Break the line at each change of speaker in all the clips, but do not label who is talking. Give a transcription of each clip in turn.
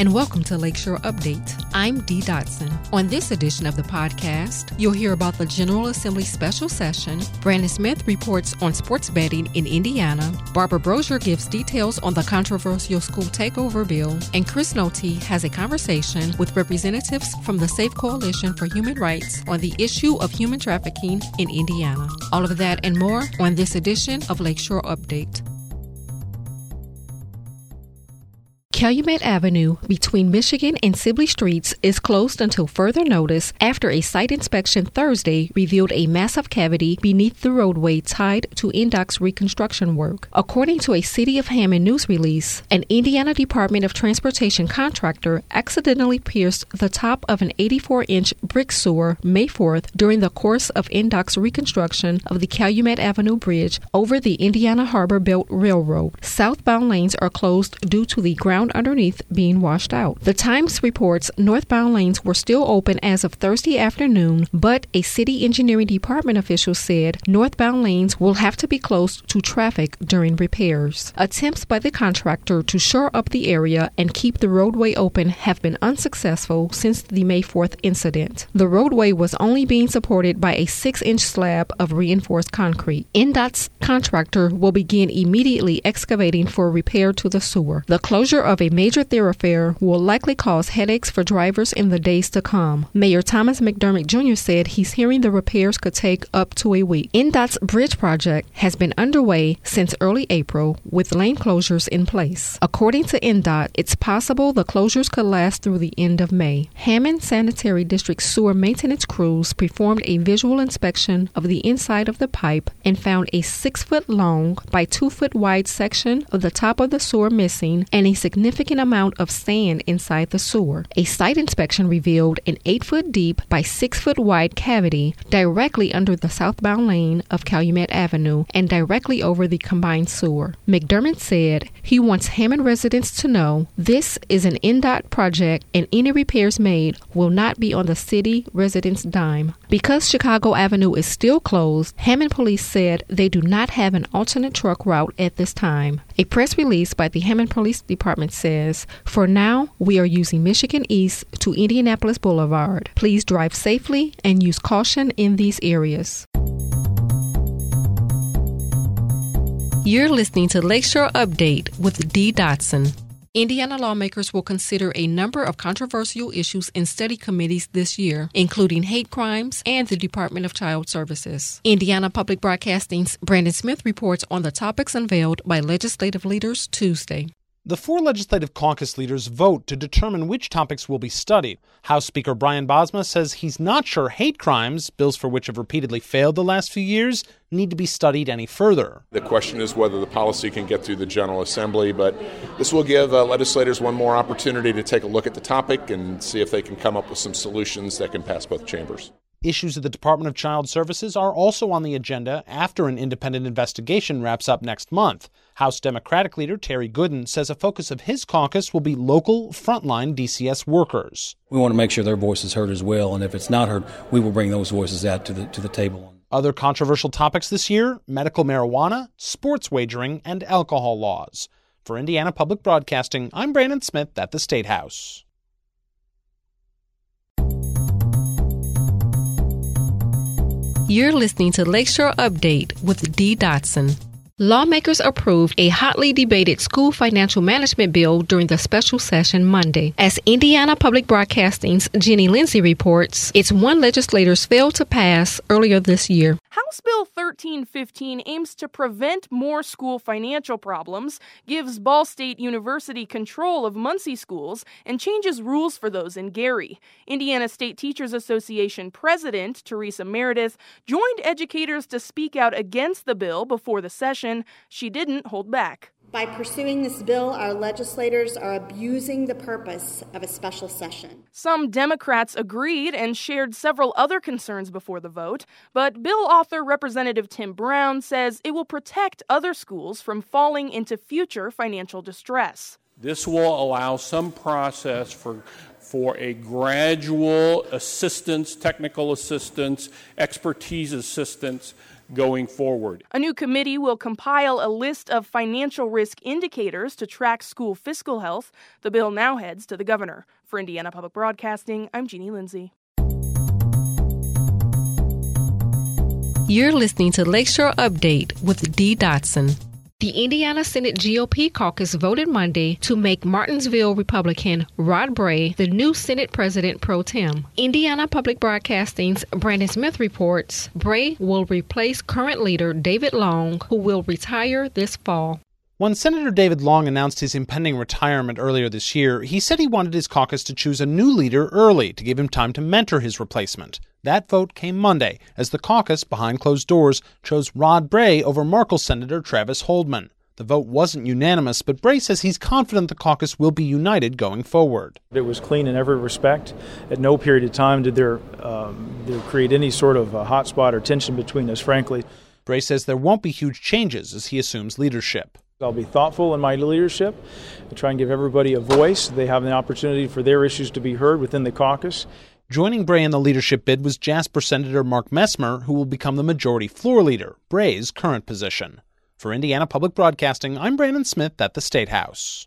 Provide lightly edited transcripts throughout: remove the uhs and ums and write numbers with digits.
and welcome to Lakeshore Update. I'm Dee Dotson. On this edition of the podcast, you'll hear about the General Assembly special session, Brandon Smith reports on sports betting in Indiana, Barbara Brosier gives details on the controversial school takeover bill, and Chris Noty has a conversation with representatives from the Safe Coalition for Human Rights on the issue of human trafficking in Indiana. All of that and more on this edition of Lakeshore Update. Calumet Avenue between Michigan and Sibley Streets is closed until further notice after a site inspection Thursday revealed a massive cavity beneath the roadway tied to INDOT's reconstruction work. According to a City of Hammond news release, an Indiana Department of Transportation contractor accidentally pierced the top of an 84-inch brick sewer May 4th during the course of INDOT's reconstruction of the Calumet Avenue Bridge over the Indiana Harbor Belt Railroad. Southbound lanes are closed due to the ground underneath being washed out. The Times reports northbound lanes were still open as of Thursday afternoon, but a city engineering department official said northbound lanes will have to be closed to traffic during repairs. Attempts by the contractor to shore up the area and keep the roadway open have been unsuccessful since the May 4th incident. The roadway was only being supported by a 6-inch slab of reinforced concrete. INDOT's contractor will begin immediately excavating for repair to the sewer. The closure of a major thoroughfare will likely cause headaches for drivers in the days to come. Mayor Thomas McDermott Jr. said he's hearing the repairs could take up to a week. INDOT's bridge project has been underway since early April with lane closures in place. According to INDOT, it's possible the closures could last through the end of May. Hammond Sanitary District sewer maintenance crews performed a visual inspection of the inside of the pipe and found a 6-foot long by 2-foot wide section of the top of the sewer missing and a significant amount of sand inside the sewer. A site inspection revealed an 8-foot deep by 6-foot wide cavity directly under the southbound lane of Calumet Avenue and directly over the combined sewer. McDermott said he wants Hammond residents to know this is an INDOT project and any repairs made will not be on the city residents' dime. Because Chicago Avenue is still closed, Hammond police said they do not have an alternate truck route at this time. A press release by the Hammond Police Department says, "For now, we are using Michigan East to Indianapolis Boulevard. Please drive safely and use caution in these areas." You're listening to Lakeshore Update with Dee Dotson. Indiana lawmakers will consider a number of controversial issues in study committees this year, including hate crimes and the Department of Child Services. Indiana Public Broadcasting's Brandon Smith reports on the topics unveiled by legislative leaders Tuesday.
The 4 legislative caucus leaders vote to determine which topics will be studied. House Speaker Brian Bosma says he's not sure hate crimes, bills for which have repeatedly failed the last few years, need to be studied any further.
The question is whether the policy can get through the General Assembly, but this will give legislators one more opportunity to take a look at the topic and see if they can come up with some solutions that can pass both chambers.
Issues of the Department of Child Services are also on the agenda after an independent investigation wraps up next month. House Democratic leader Terry Gooden says a focus of his caucus will be local frontline DCS workers.
We want to make sure their voice is heard as well, and if it's not heard, we will bring those voices out to the table.
Other controversial topics this year: medical marijuana, sports wagering, and alcohol laws. For Indiana Public Broadcasting, I'm Brandon Smith at the State House.
You're listening to Lakeshore Update with Dee Dotson. Lawmakers approved a hotly debated school financial management bill during the special session Monday. As Indiana Public Broadcasting's Jenny Lindsay reports, its one legislators failed to pass earlier this year.
House Bill 1315 aims to prevent more school financial problems, gives Ball State University control of Muncie schools, and changes rules for those in Gary. Indiana State Teachers Association President Teresa Meredith joined educators to speak out against the bill before the session. She didn't hold back.
By pursuing this bill, our legislators are abusing the purpose of a special session.
Some Democrats agreed and shared several other concerns before the vote, but bill author Representative Tim Brown says it will protect other schools from falling into future financial distress.
This will allow some process for a gradual assistance, technical assistance, expertise assistance going forward.
A new committee will compile a list of financial risk indicators to track school fiscal health. The bill now heads to the governor. For Indiana Public Broadcasting, I'm Jeannie Lindsay.
You're listening to Lakeshore Update with Dee Dotson. The Indiana Senate GOP caucus voted Monday to make Martinsville Republican Rod Bray the new Senate President pro tem. Indiana Public Broadcasting's Brandon Smith reports Bray will replace current leader David Long, who will retire this fall.
When Senator David Long announced his impending retirement earlier this year, he said he wanted his caucus to choose a new leader early to give him time to mentor his replacement. That vote came Monday, as the caucus, behind closed doors, chose Rod Bray over Markle Senator Travis Holdman. The vote wasn't unanimous, but Bray says he's confident the caucus will be united going forward.
It was clean in every respect. At no period of time did there create any sort of hot spot or tension between us, frankly.
Bray says there won't be huge changes as he assumes leadership.
I'll be thoughtful in my leadership and try and give everybody a voice. They have an opportunity for their issues to be heard within the caucus.
Joining Bray in the leadership bid was Jasper Senator Mark Messmer, who will become the majority floor leader, Bray's current position. For Indiana Public Broadcasting, I'm Brandon Smith at the State House.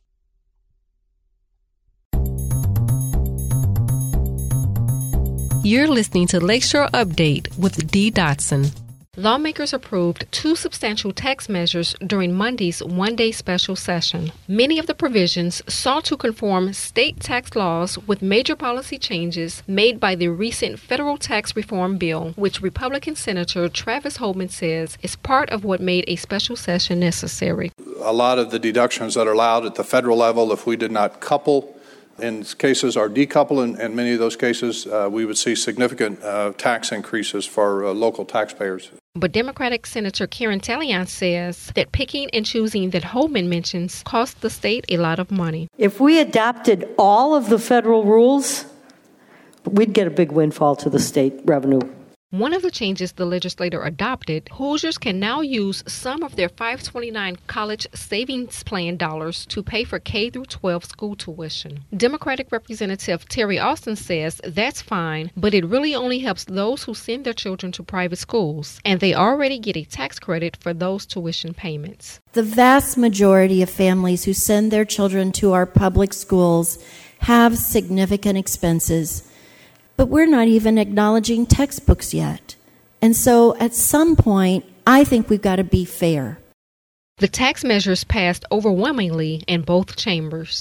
You're listening to Lakeshore Update with Dee Dotson. Lawmakers approved 2 substantial tax measures during Monday's one-day special session. Many of the provisions sought to conform state tax laws with major policy changes made by the recent federal tax reform bill, which Republican Senator Travis Holdman says is part of what made a special session necessary.
A lot of the deductions that are allowed at the federal level, if we did not couple in cases or decouple, in many of those cases, we would see significant tax increases for local taxpayers.
But Democratic Senator Karen Talliant says that picking and choosing that Holdman mentions cost the state a lot of money.
If we adopted all of the federal rules, we'd get a big windfall to the state revenue.
One of the changes the legislature adopted, Hoosiers can now use some of their 529 college savings plan dollars to pay for K-12 school tuition. Democratic Representative Terry Austin says that's fine, but it really only helps those who send their children to private schools, and they already get a tax credit for those tuition payments.
The vast majority of families who send their children to our public schools have significant expenses. But we're not even acknowledging textbooks yet. And so at some point, I think we've got to be fair.
The tax measures passed overwhelmingly in both chambers.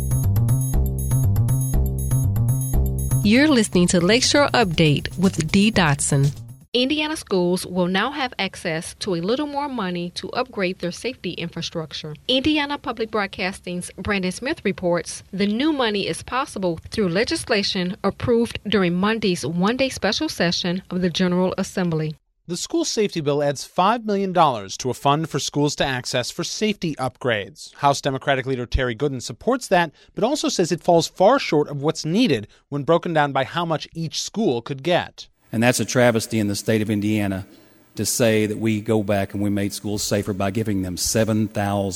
You're listening to Lakeshore Update with Dee Dotson. Indiana schools will now have access to a little more money to upgrade their safety infrastructure. Indiana Public Broadcasting's Brandon Smith reports the new money is possible through legislation approved during Monday's one-day special session of the General Assembly.
The school safety bill adds $5 million to a fund for schools to access for safety upgrades. House Democratic Leader Terry Gooden supports that, but also says it falls far short of what's needed when broken down by how much each school could get.
And that's a travesty in the state of Indiana to say that we go back and we made schools safer by giving them $7,000.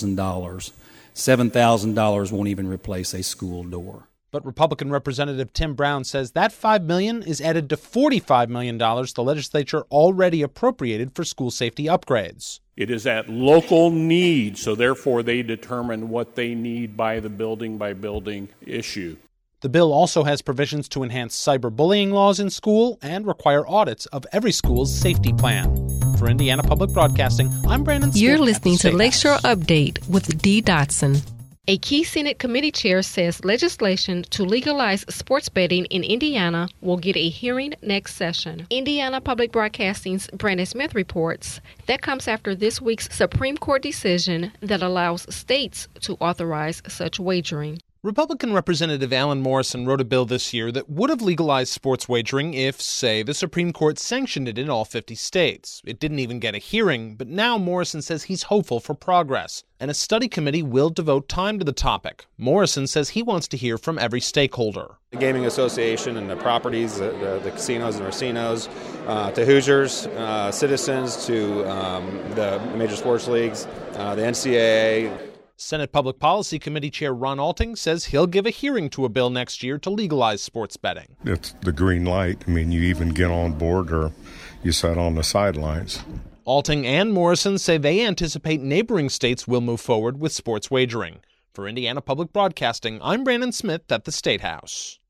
$7,000 won't even replace a school door.
But Republican Representative Tim Brown says that $5 million is added to $45 million the legislature already appropriated for school safety upgrades.
It is at local need, so therefore they determine what they need by the building-by-building issue.
The bill also has provisions to enhance cyberbullying laws in school and require audits of every school's safety plan. For Indiana Public Broadcasting, I'm Brandon Smith.
You're listening to Lakeshore Update with Dee Dotson. A key Senate committee chair says legislation to legalize sports betting in Indiana will get a hearing next session. Indiana Public Broadcasting's Brandon Smith reports that comes after this week's Supreme Court decision that allows states to authorize such wagering.
Republican Representative Alan Morrison wrote a bill this year that would have legalized sports wagering if, say, the Supreme Court sanctioned it in all 50 states. It didn't even get a hearing, but now Morrison says he's hopeful for progress, and a study committee will devote time to the topic. Morrison says he wants to hear from every stakeholder.
The Gaming Association and the properties, the casinos and racinos, to Hoosiers, citizens, to the major sports leagues, the NCAA.
Senate Public Policy Committee Chair Ron Alting says he'll give a hearing to a bill next year to legalize sports betting.
It's the green light. I mean, you even get on board or you sit on the sidelines.
Alting and Morrison say they anticipate neighboring states will move forward with sports wagering. For Indiana Public Broadcasting, I'm Brandon Smith at the State House.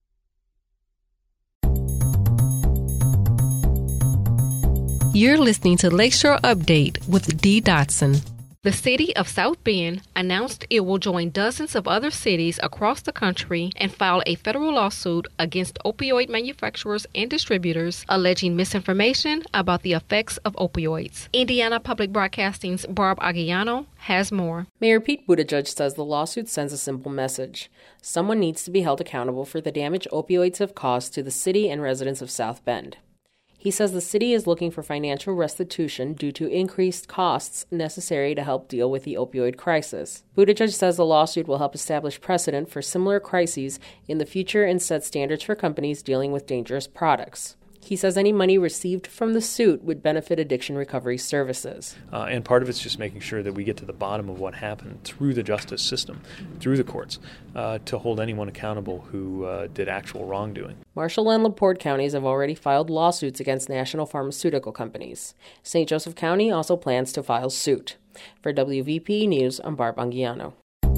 You're listening to Lakeshore Update with Dee Dotson. The city of South Bend announced it will join dozens of other cities across the country and file a federal lawsuit against opioid manufacturers and distributors alleging misinformation about the effects of opioids. Indiana Public Broadcasting's Barb Aguiano has more.
Mayor Pete Buttigieg says the lawsuit sends a simple message. Someone needs to be held accountable for the damage opioids have caused to the city and residents of South Bend. He says the city is looking for financial restitution due to increased costs necessary to help deal with the opioid crisis. Buttigieg says the lawsuit will help establish precedent for similar crises in the future and set standards for companies dealing with dangerous products. He says any money received from the suit would benefit addiction recovery services.
And part of it's just making sure that we get to the bottom of what happened through the justice system, through the courts, to hold anyone accountable who did actual wrongdoing.
Marshall and LaPorte counties have already filed lawsuits against national pharmaceutical companies. St. Joseph County also plans to file suit. For WVP News, I'm Barb Anguiano.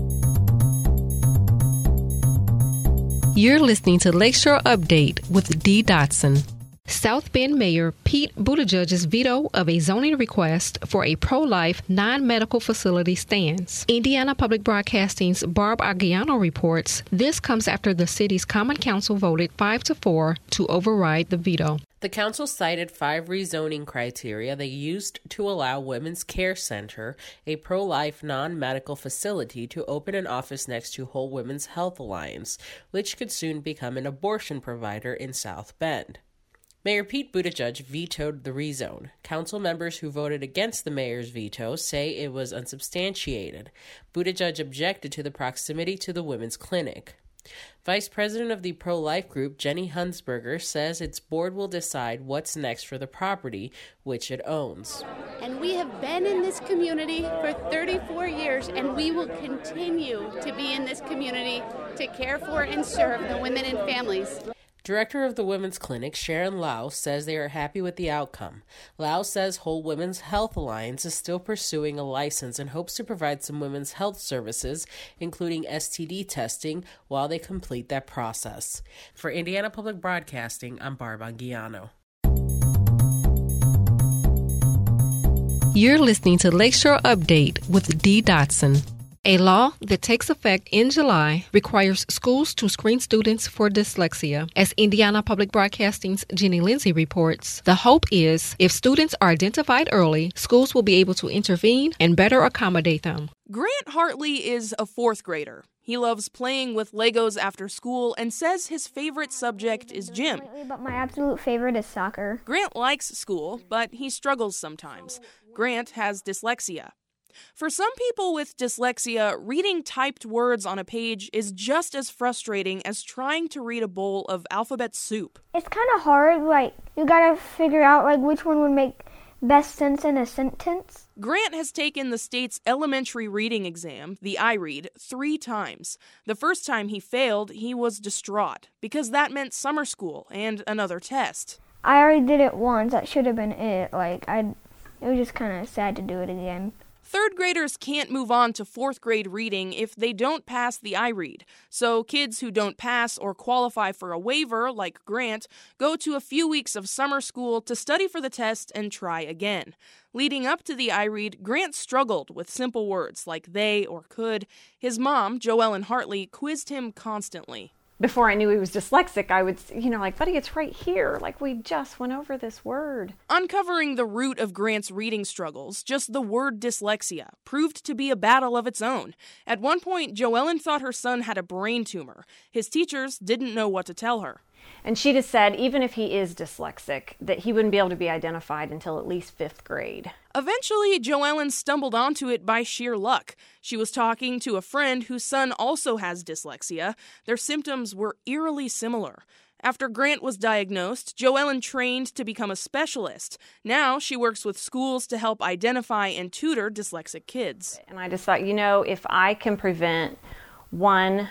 You're listening to Lakeshore Update with Dee Dotson. South Bend Mayor Pete Buttigieg's veto of a zoning request for a pro-life non-medical facility stands. Indiana Public Broadcasting's Barb Aguiano reports this comes after the city's Common Council voted 5-4 to override the veto.
The council cited 5 rezoning criteria they used to allow Women's Care Center, a pro-life non-medical facility, to open an office next to Whole Women's Health Alliance, which could soon become an abortion provider in South Bend. Mayor Pete Buttigieg vetoed the rezone. Council members who voted against the mayor's veto say it was unsubstantiated. Buttigieg objected to the proximity to the women's clinic. Vice President of the pro-life group, Jenny Hunsberger, says its board will decide what's next for the property, which it owns.
And we have been in this community for 34 years, and we will continue to be in this community to care for and serve the women and families.
Director of the Women's Clinic, Sharon Lau, says they are happy with the outcome. Lau says Whole Women's Health Alliance is still pursuing a license and hopes to provide some women's health services, including STD testing, while they complete that process. For Indiana Public Broadcasting, I'm Barb Anguiano.
You're listening to Lakeshore Update with Dee Dotson. A law that takes effect in July requires schools to screen students for dyslexia. As Indiana Public Broadcasting's Jenny Lindsay reports, the hope is if students are identified early, schools will be able to intervene and better accommodate them.
Grant Hartley is a 4th grader. He loves playing with Legos after school and says his favorite subject is gym.
But my absolute favorite is soccer.
Grant likes school, but he struggles sometimes. Grant has dyslexia. For some people with dyslexia, reading typed words on a page is just as frustrating as trying to read a bowl of alphabet soup.
It's kind of hard, you gotta figure out, which one would make best sense in a sentence.
Grant has taken the state's elementary reading exam, the iRead, 3 times. The first time he failed, he was distraught, because that meant summer school and another test.
I already did it once, that should have been it, it was just kind of sad to do it again.
3rd graders can't move on to 4th grade reading if they don't pass the iRead. So kids who don't pass or qualify for a waiver, like Grant, go to a few weeks of summer school to study for the test and try again. Leading up to the iRead, Grant struggled with simple words like they or could. His mom, Joellen Hartley, quizzed him constantly.
Before I knew he was dyslexic, I would, buddy, it's right here. We just went over this word.
Uncovering the root of Grant's reading struggles, just the word dyslexia, proved to be a battle of its own. At one point, Joellen thought her son had a brain tumor. His teachers didn't know what to tell her.
And she just said, even if he is dyslexic, that he wouldn't be able to be identified until at least 5th grade.
Eventually, Joellen stumbled onto it by sheer luck. She was talking to a friend whose son also has dyslexia. Their symptoms were eerily similar. After Grant was diagnosed, Joellen trained to become a specialist. Now she works with schools to help identify and tutor dyslexic kids.
And I just thought, if I can prevent one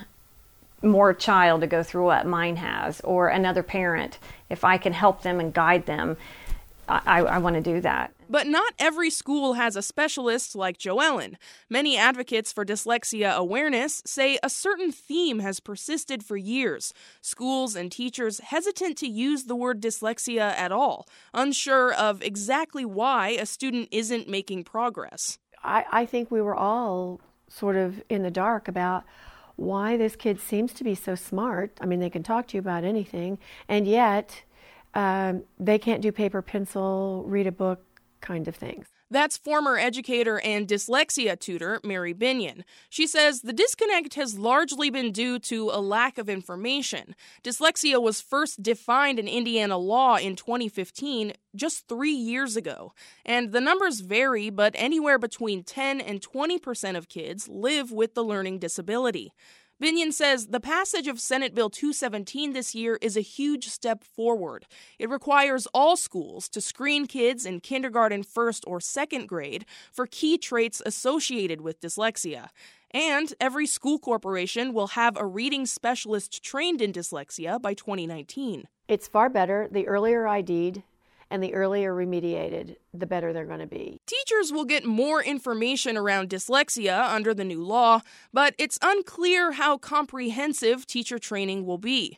more child to go through what mine has, or another parent, if I can help them and guide them, I want to do that.
But not every school has a specialist like Joellen. Many advocates for dyslexia awareness say a certain theme has persisted for years. Schools and teachers hesitant to use the word dyslexia at all, unsure of exactly why a student isn't making progress.
I think we were all sort of in the dark about why this kid seems to be so smart. I mean, they can talk to you about anything, and yet they can't do paper, pencil, read a book kind of things.
That's former educator and dyslexia tutor Mary Binion. She says the disconnect has largely been due to a lack of information. Dyslexia was first defined in Indiana law in 2015, just 3 years ago. And the numbers vary, but anywhere between 10 and 20% of kids live with the learning disability. Binion says the passage of Senate Bill 217 this year is a huge step forward. It requires all schools to screen kids in kindergarten, first, or second grade for key traits associated with dyslexia. And every school corporation will have a reading specialist trained in dyslexia by 2019.
It's far better the earlier ID'd and the earlier remediated, the better they're going to be.
Teachers will get more information around dyslexia under the new law, but it's unclear how comprehensive teacher training will be.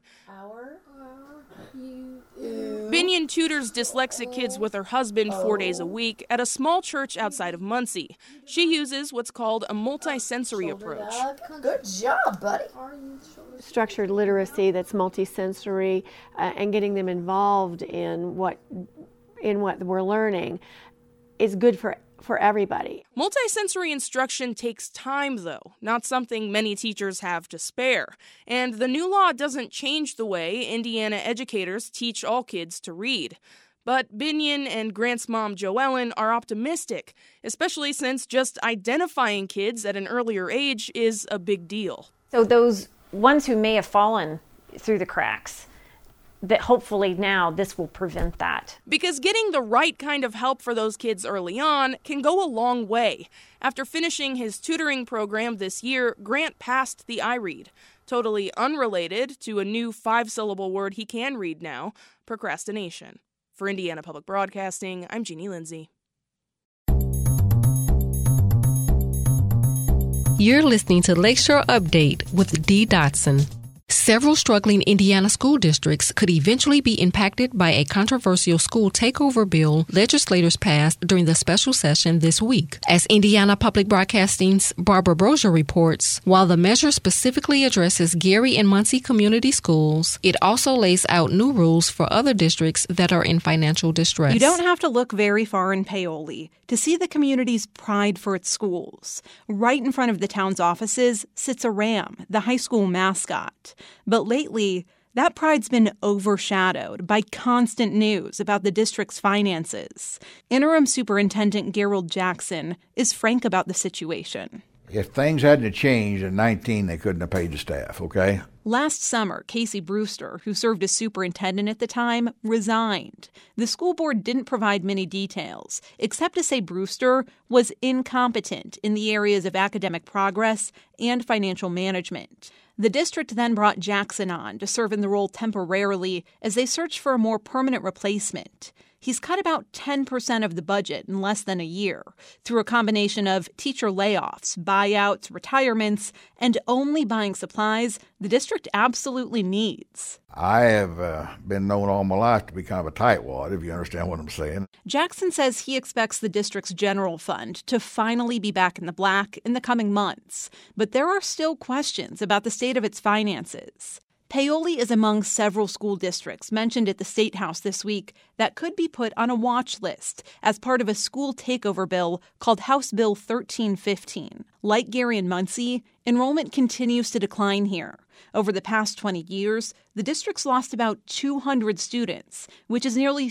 Binion tutors dyslexic kids with her husband 4 days a week at a small church outside of Muncie. She uses what's called a multisensory approach.
Good job, buddy. Structured literacy that's multisensory and getting them involved in what we're learning is good for everybody.
Multisensory instruction takes time, though, not something many teachers have to spare. And the new law doesn't change the way Indiana educators teach all kids to read. But Binion and Grant's mom, Joellen, are optimistic, especially since just identifying kids at an earlier age is a big deal.
So those ones who may have fallen through the cracks, that hopefully now this will prevent that.
Because getting the right kind of help for those kids early on can go a long way. After finishing his tutoring program this year, Grant passed the iRead. Totally unrelated to a new 5-syllable word he can read now, procrastination. For Indiana Public Broadcasting, I'm Jeannie Lindsay.
You're listening to Lakeshore Update with Dee Dotson. Several struggling Indiana school districts could eventually be impacted by a controversial school takeover bill legislators passed during the special session this week. As Indiana Public Broadcasting's Barbara Brozier reports, while the measure specifically addresses Gary and Muncie community schools, it also lays out new rules for other districts that are in financial distress.
You don't have to look very far in Paoli to see the community's pride for its schools. Right in front of the town's offices sits a ram, the high school mascot. But lately, that pride's been overshadowed by constant news about the district's finances. Interim Superintendent Gerald Jackson is frank about the situation.
If things hadn't changed in 19, they couldn't have paid the staff, okay?
Last summer, Casey Brewster, who served as superintendent at the time, resigned. The school board didn't provide many details, except to say Brewster was incompetent in the areas of academic progress and financial management. The district then brought Jackson on to serve in the role temporarily as they searched for a more permanent replacement. He's cut about 10% of the budget in less than a year through a combination of teacher layoffs, buyouts, retirements, and only buying supplies the district absolutely needs.
I have been known all my life to be kind of a tightwad, if you understand what I'm saying.
Jackson says he expects the district's general fund to finally be back in the black in the coming months, but there are still questions about the state of its finances. Paoli is among several school districts mentioned at the State House this week that could be put on a watch list as part of a school takeover bill called House Bill 1315. Like Gary and Muncie, enrollment continues to decline here. Over the past 20 years, the district's lost about 200 students, which is nearly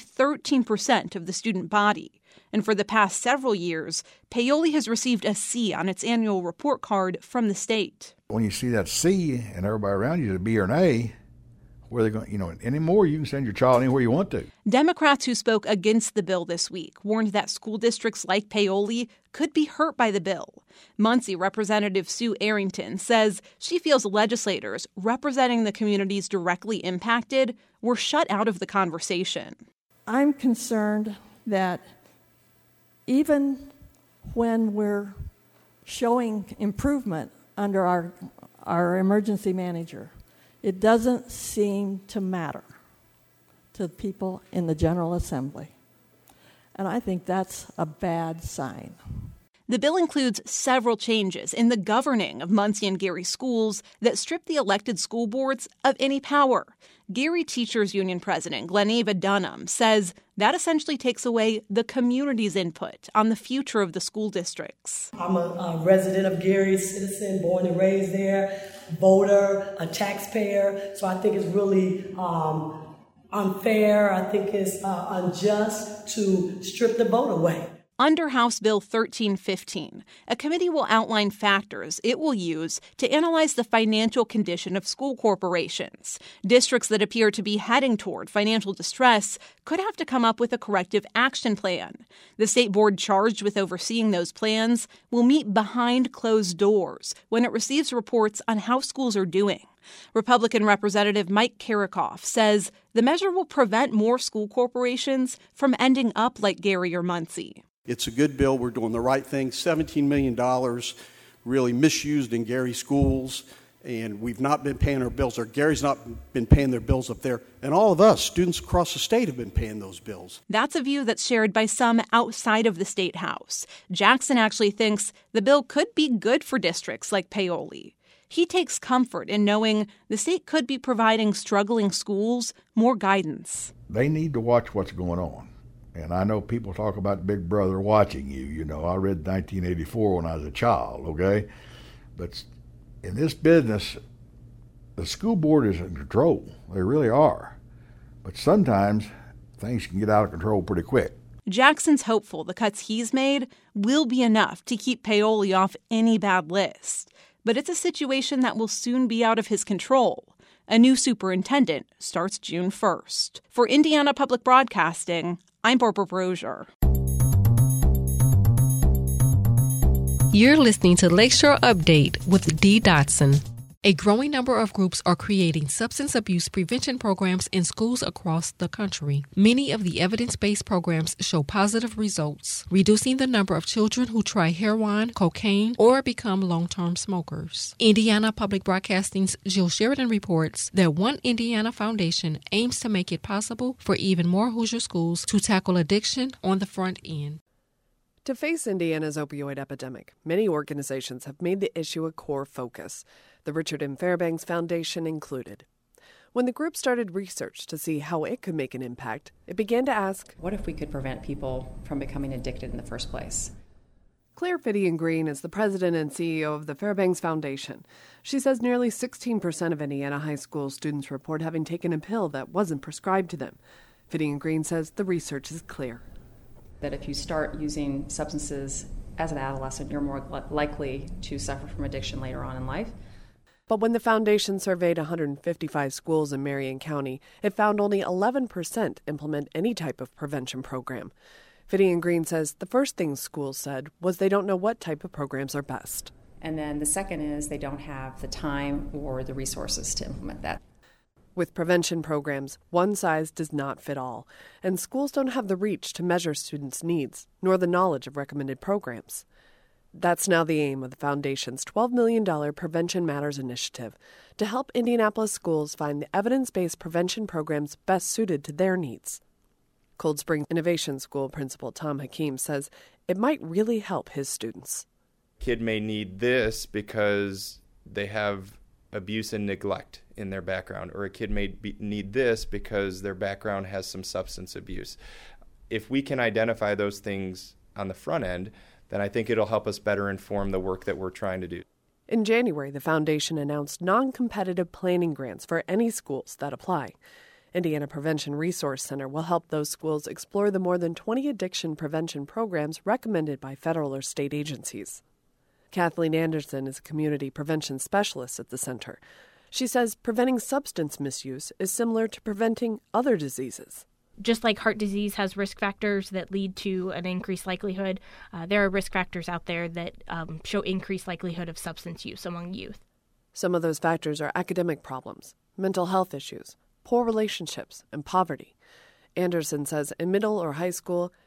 13% of the student body. And for the past several years, Paoli has received a C on its annual report card from the state.
When you see that C and everybody around you is a B or an A, where they're going, anymore you can send your child anywhere you want to.
Democrats who spoke against the bill this week warned that school districts like Paoli could be hurt by the bill. Muncie Representative Sue Arrington says she feels legislators representing the communities directly impacted were shut out of the conversation.
I'm concerned that even when we're showing improvement under our emergency manager, it doesn't seem to matter to people in the General Assembly. And I think that's a bad sign.
The bill includes several changes in the governing of Muncie and Gary schools that strip the elected school boards of any power. Gary Teachers Union President Gleneva Dunham says that essentially takes away the community's input on the future of the school districts.
I'm a resident of Gary, citizen, born and raised there, voter, a taxpayer, so I think it's really unfair. I think it's unjust to strip the vote away.
Under House Bill 1315, a committee will outline factors it will use to analyze the financial condition of school corporations. Districts that appear to be heading toward financial distress could have to come up with a corrective action plan. The state board charged with overseeing those plans will meet behind closed doors when it receives reports on how schools are doing. Republican Representative Mike Karakoff says the measure will prevent more school corporations from ending up like Gary or Muncie.
It's a good bill. We're doing the right thing. $17 million really misused in Gary schools, and we've not been paying our bills, or Gary's not been paying their bills up there. And all of us, students across the state, have been paying those bills.
That's a view that's shared by some outside of the state house. Jackson actually thinks the bill could be good for districts like Paoli. He takes comfort in knowing the state could be providing struggling schools more guidance.
They need to watch what's going on. And I know people talk about Big Brother watching you. You know, I read 1984 when I was a child, okay? But in this business, the school board is in control. They really are. But sometimes things can get out of control pretty quick.
Jackson's hopeful the cuts he's made will be enough to keep Paoli off any bad list. But it's a situation that will soon be out of his control. A new superintendent starts June 1st. For Indiana Public Broadcasting, I'm Barbara Brosier.
You're listening to Lakeshore Update with Dee Dotson. A growing number of groups are creating substance abuse prevention programs in schools across the country. Many of the evidence-based programs show positive results, reducing the number of children who try heroin, cocaine, or become long-term smokers. Indiana Public Broadcasting's Jill Sheridan reports that One Indiana Foundation aims to make it possible for even more Hoosier schools to tackle addiction on the front end.
To face Indiana's opioid epidemic, many organizations have made the issue a core focus, the Richard M. Fairbanks Foundation included. When the group started research to see how it could make an impact, it began to ask,
what if we could prevent people from becoming addicted in the first place?
Claire Fittian-Green is the president and CEO of the Fairbanks Foundation. She says nearly 16% of Indiana high school students report having taken a pill that wasn't prescribed to them. Fittian-Green says the research is clear.
That if you start using substances as an adolescent, you're more likely to suffer from addiction later on in life.
But when the foundation surveyed 155 schools in Marion County, it found only 11% implement any type of prevention program. Fittian-Green says the first thing schools said was they don't know what type of programs are best.
And then the second is they don't have the time or the resources to implement that.
With prevention programs, one size does not fit all, and schools don't have the reach to measure students' needs, nor the knowledge of recommended programs. That's now the aim of the Foundation's $12 million Prevention Matters initiative, to help Indianapolis schools find the evidence-based prevention programs best suited to their needs. Cold Spring Innovation School Principal Tom Hakeem says it might really help his students.
Kid may need this because they have abuse and neglect in their background, or a kid may need this because their background has some substance abuse. If we can identify those things on the front end, then I think it'll help us better inform the work that we're trying to do.
In January, the foundation announced non-competitive planning grants for any schools that apply. Indiana Prevention Resource Center will help those schools explore the more than 20 addiction prevention programs recommended by federal or state agencies. Kathleen Anderson is a community prevention specialist at the center. She says preventing substance misuse is similar to preventing other diseases.
Just like heart disease has risk factors that lead to an increased likelihood, there are risk factors out there that show increased likelihood of substance use among youth.
Some of those factors are academic problems, mental health issues, poor relationships, and poverty. Anderson says in middle or high school,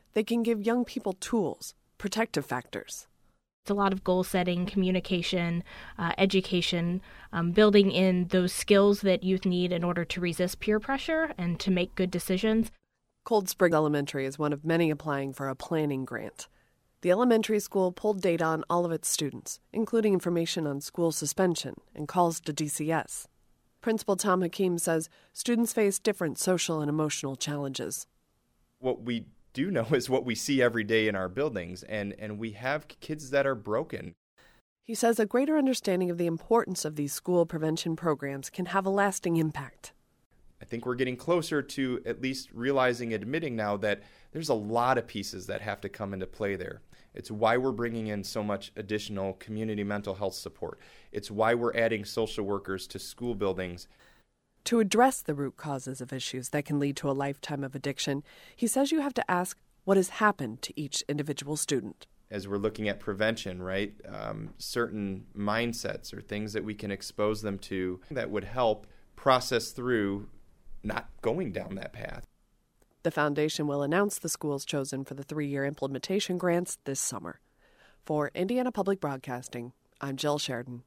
they can give young people tools, protective factors.
It's a lot of goal setting, communication, education, building in those skills that youth need in order to resist peer pressure and to make good decisions.
Cold Spring Elementary is one of many applying for a planning grant. The elementary school pulled data on all of its students, including information on school suspension and calls to DCS. Principal Tom Hakim says students face different social and emotional challenges.
What we do know is what we see every day in our buildings, and we have kids that are broken.
He says a greater understanding of the importance of these school prevention programs can have a lasting impact.
I think we're getting closer to at least realizing, admitting now that there's a lot of pieces that have to come into play there. It's why we're bringing in so much additional community mental health support. It's why we're adding social workers to school buildings.
To address the root causes of issues that can lead to a lifetime of addiction, he says you have to ask what has happened to each individual student.
As we're looking at prevention, right, certain mindsets or things that we can expose them to that would help process through not going down that path.
The foundation will announce the schools chosen for the 3-year implementation grants this summer. For Indiana Public Broadcasting, I'm Jill Sheridan.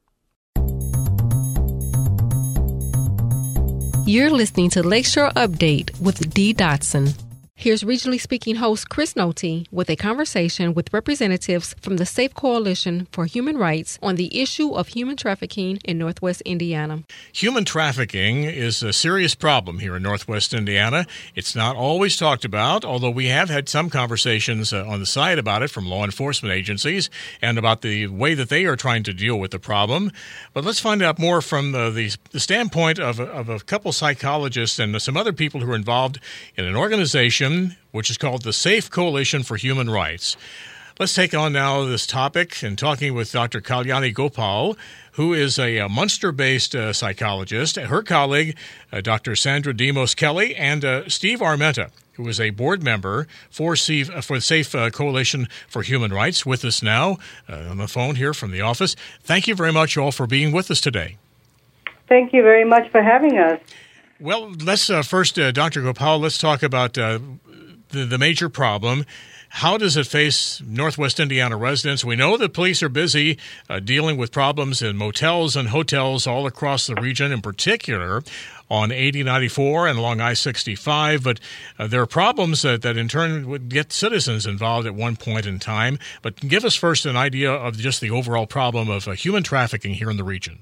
You're listening to Lakeshore Update with Dee Dotson. Here's regionally speaking host Chris Noty with a conversation with representatives from the Safe Coalition for Human Rights on the issue of human trafficking in Northwest Indiana.
Human trafficking is a serious problem here in Northwest Indiana. It's not always talked about, although we have had some conversations on the side about it from law enforcement agencies and about the way that they are trying to deal with the problem. But let's find out more from the standpoint of a couple psychologists and some other people who are involved in an organization which is called the Safe Coalition for Human Rights. Let's take on now this topic and talking with Dr. Kalyani Gopal, who is a Munster-based psychologist, her colleague, Dr. Sandra Demos Kelly, and Steve Armenta, who is a board member for the Safe Coalition for Human Rights, with us now on the phone here from the office. Thank you very much all for being with us today.
Thank you very much for having us.
Well, let's first, Dr. Gopal, let's talk about the major problem. How does it face Northwest Indiana residents? We know that police are busy dealing with problems in motels and hotels all across the region, in particular on 8094 and along I-65, but there are problems that in turn would get citizens involved at one point in time. But give us first an idea of just the overall problem of human trafficking here in the region.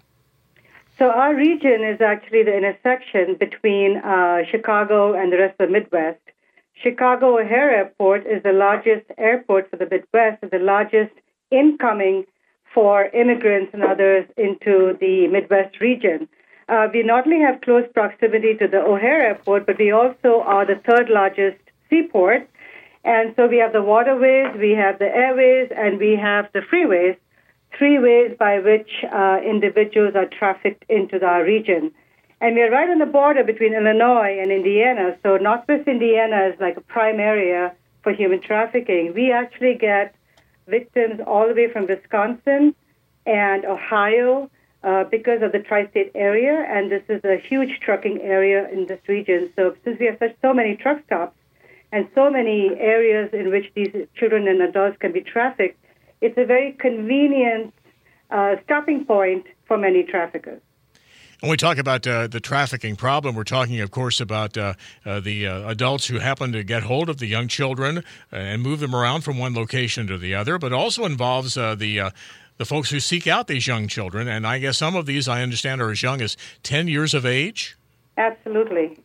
So our region is actually the intersection between Chicago and the rest of the Midwest. Chicago O'Hare Airport is the largest airport for the Midwest, is the largest incoming for immigrants and others into the Midwest region. We not only have close proximity to the O'Hare Airport, but we also are the third largest seaport. And so we have the waterways, we have the airways, and we have the freeways. 3 ways by which individuals are trafficked into our region. And we're right on the border between Illinois and Indiana, so Northwest Indiana is like a prime area for human trafficking. We actually get victims all the way from Wisconsin and Ohio because of the tri-state area, and this is a huge trucking area in this region. So since we have so many truck stops and so many areas in which these children and adults can be trafficked, it's a very convenient stopping point for many traffickers.
When we talk about the trafficking problem, we're talking, of course, about the adults who happen to get hold of the young children and move them around from one location to the other, but also involves the folks who seek out these young children. And I guess some of these, I understand, are as young as 10 years of age?
Absolutely.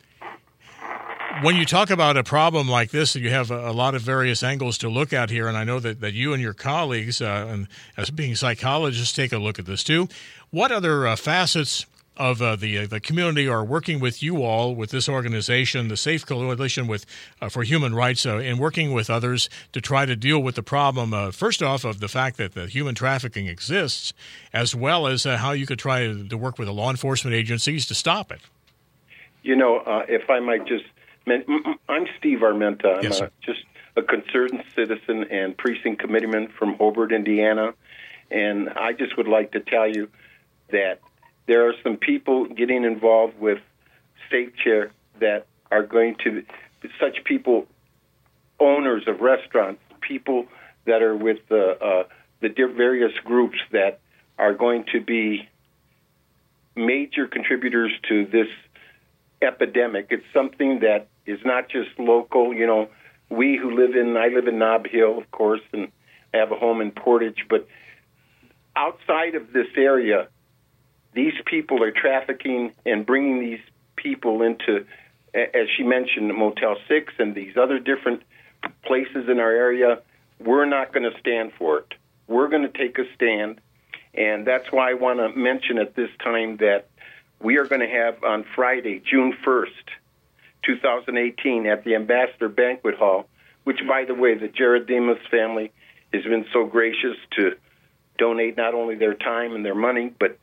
When you talk about a problem like this, you have a lot of various angles to look at here, and I know that you and your colleagues, and as being psychologists, take a look at this too. What other facets of the community are working with you all, with this organization, the Safe Coalition for Human Rights, in working with others to try to deal with the problem, first off, of the fact that the human trafficking exists, as well as how you could try to work with the law enforcement agencies to stop it?
You know, if I might just... I'm Steve Armenta. I'm just a concerned citizen and precinct committeeman from Hobart, Indiana. And I just would like to tell you that there are some people getting involved with SafeChair that are going to, such people owners of restaurants, people that are with the various groups that are going to be major contributors to this epidemic. It's something that is not just local. You know, I live in Nob Hill, of course, and I have a home in Portage, but outside of this area, these people are trafficking and bringing these people into, as she mentioned, Motel 6 and these other different places in our area. We're not going to stand for it. We're going to take a stand, and that's why I want to mention at this time that we are going to have on Friday, June 1st, 2018, at the Ambassador Banquet Hall, which, by the way, the Jared Demas family has been so gracious to donate not only their time and their money, but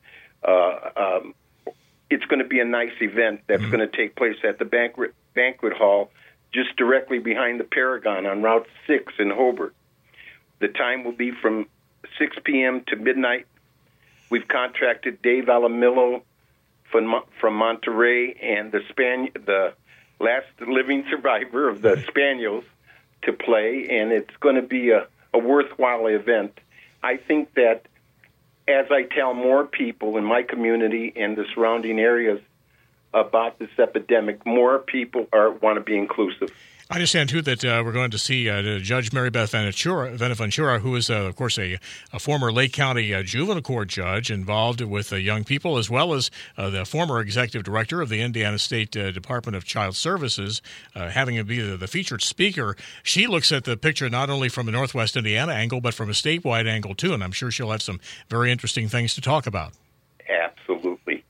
it's going to be a nice event that's going to take place at the banquet hall just directly behind the Paragon on Route 6 in Hobart. The time will be from 6 p.m. to midnight. We've contracted Dave Alamillo from Monterey and the last living survivor of the Spaniels to play, and it's going to be a worthwhile event. I think that as I tell more people in my community and the surrounding areas about this epidemic, more people want to be inclusive.
I understand, too, that we're going to see Judge Mary Beth Venaventura, who is, of course, a former Lake County juvenile court judge involved with young people, as well as the former executive director of the Indiana State Department of Child Services, having to be the featured speaker. She looks at the picture not only from a Northwest Indiana angle, but from a statewide angle, too, and I'm sure she'll have some very interesting things to talk about.
Absolutely.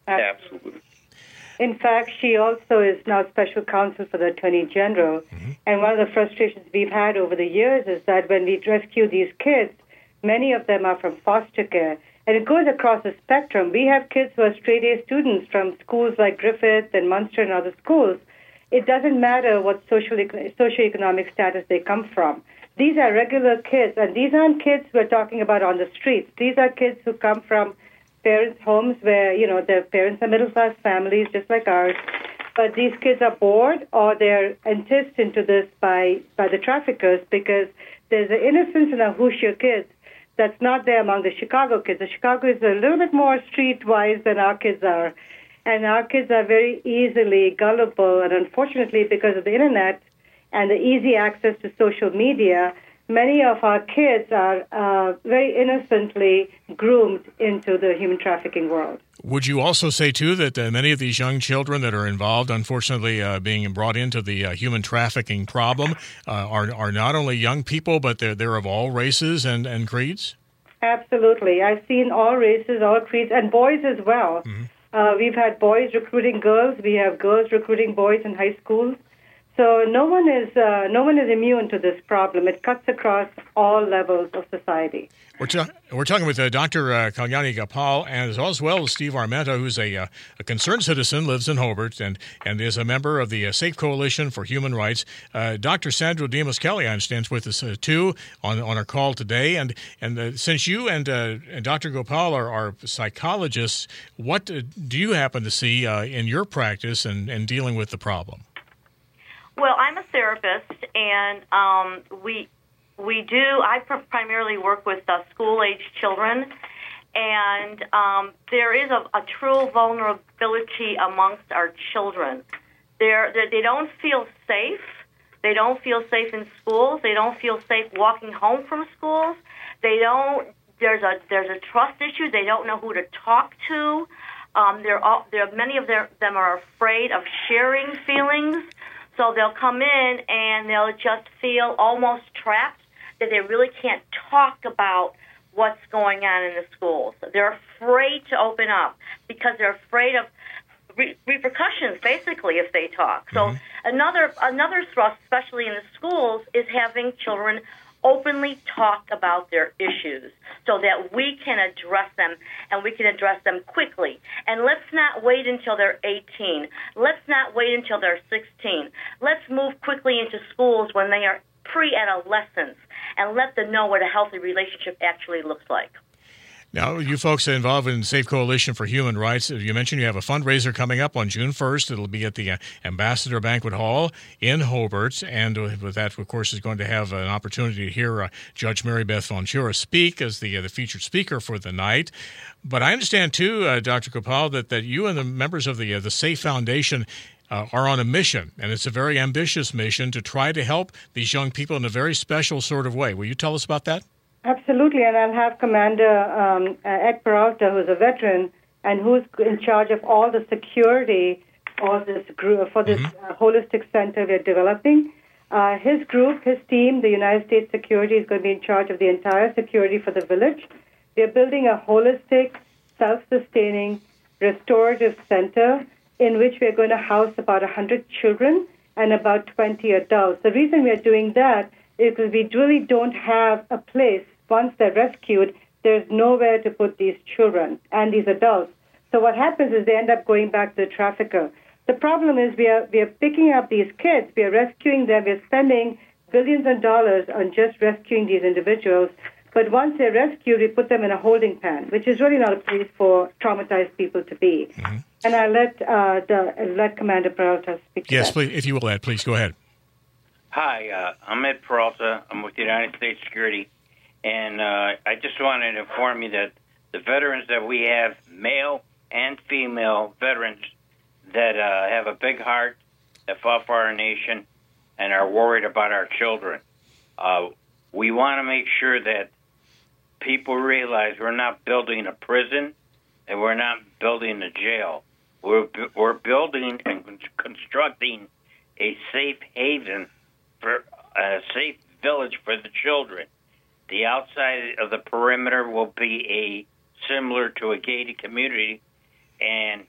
In fact, she also is now special counsel for the Attorney General. And one of the frustrations we've had over the years is that when we rescue these kids, many of them are from foster care. And it goes across the spectrum. We have kids who are straight-A students from schools like Griffith and Munster and other schools. It doesn't matter what socioeconomic status they come from. These are regular kids, and these aren't kids we're talking about on the streets. These are kids who come from parents' homes where, their parents are middle-class families, just like ours. But these kids are bored or they're enticed into this by the traffickers because there's an innocence in our Hoosier kids that's not there among the Chicago kids. The Chicago is a little bit more streetwise than our kids are. And our kids are very easily gullible. And unfortunately, because of the Internet and the easy access to social media, many of our kids are very innocently groomed into the human trafficking world.
Would you also say, too, that many of these young children that are involved, unfortunately, being brought into the human trafficking problem are not only young people, but they're of all races and creeds?
Absolutely. I've seen all races, all creeds, and boys as well. We've had boys recruiting girls. We have girls recruiting boys in high schools. So no one is immune to this problem. It cuts across all levels of society.
We're talking with Dr. Kalyani Gopal and as well as Steve Armenta, who's a concerned citizen, lives in Hobart, and is a member of the Safe Coalition for Human Rights. Dr. Sandra Demas Kelly, I understand, is with us too on our call today. And since you and Dr. Gopal are psychologists, what do you happen to see in your practice and dealing with the problem?
Well, I'm a therapist, and I primarily work with school-age children, and there is a true vulnerability amongst our children. They don't feel safe. They don't feel safe in schools. They don't feel safe walking home from schools. There's a trust issue. They don't know who to talk to. Many of them are afraid of sharing feelings. So they'll come in and they'll just feel almost trapped, that they really can't talk about what's going on in the schools. They're afraid to open up because they're afraid of repercussions, basically, if they talk. So another thrust, especially in the schools, is having children openly talk about their issues so that we can address them, and we can address them quickly. And let's not wait until they're 18. Let's not wait until they're 16. Let's move quickly into schools when they are pre-adolescents and let them know what a healthy relationship actually looks like.
Now, you folks are involved in Safe Coalition for Human Rights. You mentioned you have a fundraiser coming up on June 1st. It'll be at the Ambassador Banquet Hall in Hobart. And with that, of course, is going to have an opportunity to hear Judge Mary Beth Ventura speak as the featured speaker for the night. But I understand, too, Dr. Gopal, that you and the members of the SAFE Foundation are on a mission, and it's a very ambitious mission to try to help these young people in a very special sort of way. Will you tell us about that?
Absolutely, and I'll have Commander Ed Peralta, who's a veteran and who's in charge of all the security for this group, for this holistic center we're developing. His group, his team, the United States Security, is going to be in charge of the entire security for the village. We're building a holistic, self-sustaining, restorative center in which we're going to house about 100 children and about 20 adults. The reason we're doing that is because we really don't have a place. Once they're rescued, there's nowhere to put these children and these adults. So what happens is they end up going back to the trafficker. The problem is we are picking up these kids, we are rescuing them, we're spending billions of dollars on just rescuing these individuals. But once they're rescued, we put them in a holding pen, which is really not a place for traumatized people to be. And I'll let Commander Peralta speak to that.
Yes, please, if you will, Ed, please go ahead.
Hi, I'm Ed Peralta. I'm with the United States Security. And I just wanted to inform you that the veterans that we have, male and female veterans that have a big heart, that fought for our nation, and are worried about our children. We want to make sure that people realize we're not building a prison and we're not building a jail. We're building and constructing a safe haven, for a safe village for the children. The outside of the perimeter will be similar to a gated community, and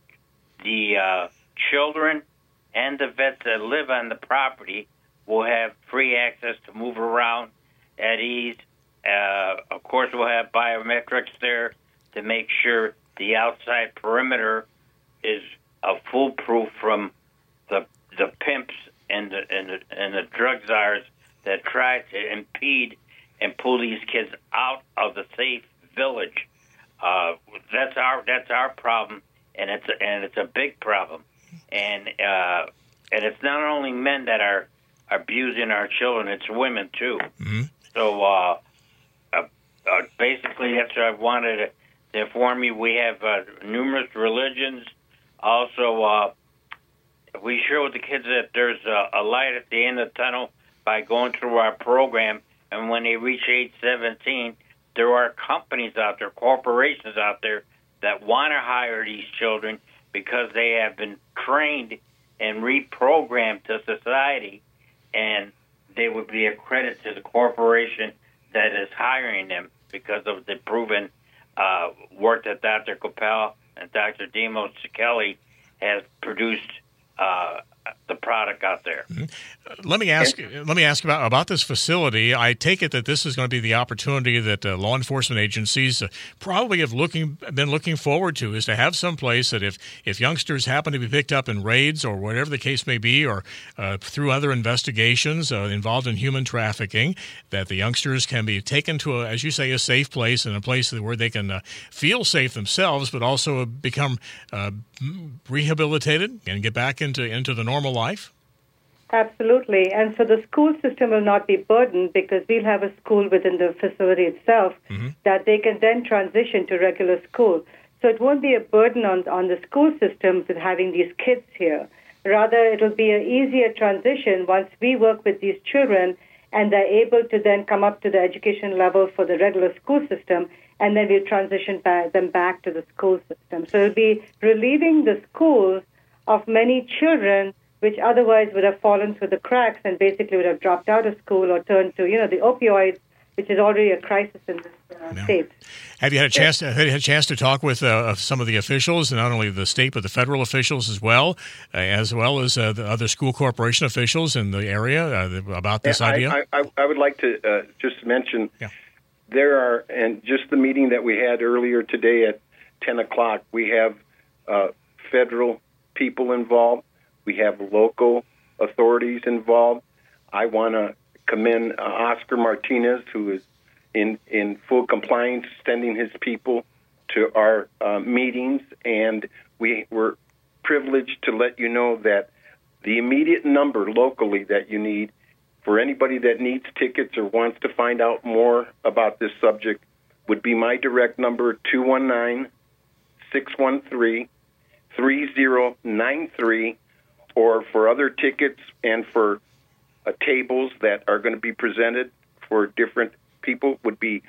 the children and the vets that live on the property will have free access to move around at ease. Of course, we'll have biometrics there to make sure the outside perimeter is foolproof from the pimps and the drug czars that try to impede and pull these kids out of the safe village. That's our problem, and it's a big problem. And it's not only men that are abusing our children; it's women too. So basically, that's what I wanted to inform you. We have numerous religions. Also, we share with the kids that there's a light at the end of the tunnel by going through our program. And when they reach age 17, there are companies out there, corporations out there that want to hire these children because they have been trained and reprogrammed to society, and they would be a credit to the corporation that is hiring them because of the proven work that Dr. Gopal and Dr. Demos Kelly has produced the product out there.
Let me ask about this facility. I take it that this is going to be the opportunity that law enforcement agencies probably have been looking forward to, is to have some place that if youngsters happen to be picked up in raids or whatever the case may be, or through other investigations involved in human trafficking, that the youngsters can be taken to, as you say, a safe place, and a place where they can feel safe themselves, but also become rehabilitated and get back into the normal life?
Absolutely. And so the school system will not be burdened because we'll have a school within the facility itself that they can then transition to regular school. So it won't be a burden on the school system with having these kids here. Rather, it'll be an easier transition once we work with these children and they're able to then come up to the education level for the regular school system, and then we'll transition them back to the school system. So it'll be relieving the schools of many children which otherwise would have fallen through the cracks and basically would have dropped out of school or turned to, the opioids, which is already a crisis in this state.
Have you had a chance to talk with some of the officials, not only the state but the federal officials as well as the other school corporation officials in the area about this idea?
I would like to just mention there are, and just the meeting that we had earlier today at 10 o'clock, we have federal people involved. We have local authorities involved. I want to commend Oscar Martinez, who is in full compliance, sending his people to our meetings, and we're privileged to let you know that the immediate number locally that you need for anybody that needs tickets or wants to find out more about this subject would be my direct number, 219-613-3093, or for other tickets and for tables that are going to be presented for different people would be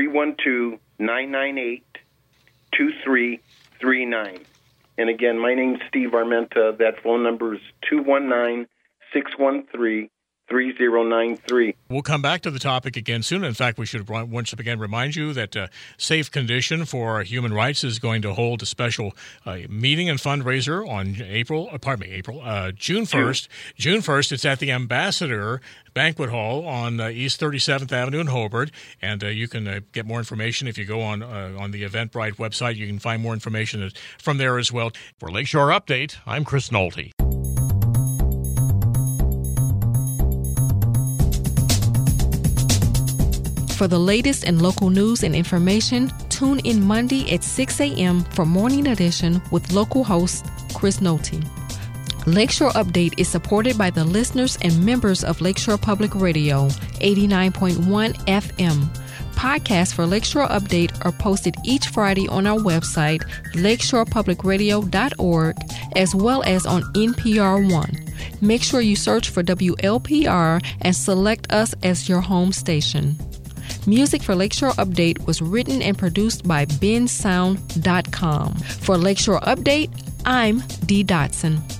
312-998-2339. And again, my name's Steve Armenta. That phone number is 219-613-3093.
We'll come back to the topic again soon. In fact, we should once again remind you that Safe Condition for Human Rights is going to hold a special meeting and fundraiser on June 1st. June 1st, it's at the Ambassador Banquet Hall on East 37th Avenue in Hobart, and you can get more information if you go on the Eventbrite website. You can find more information from there as well. For Lakeshore Update, I'm Chris Nolte.
For the latest in local news and information, tune in Monday at 6 a.m. for Morning Edition with local host Chris Nolte. Lakeshore Update is supported by the listeners and members of Lakeshore Public Radio, 89.1 FM. Podcasts for Lakeshore Update are posted each Friday on our website, lakeshorepublicradio.org, as well as on NPR One. Make sure you search for WLPR and select us as your home station. Music for Lakeshore Update was written and produced by bensound.com. For Lakeshore Update, I'm Dee Dotson.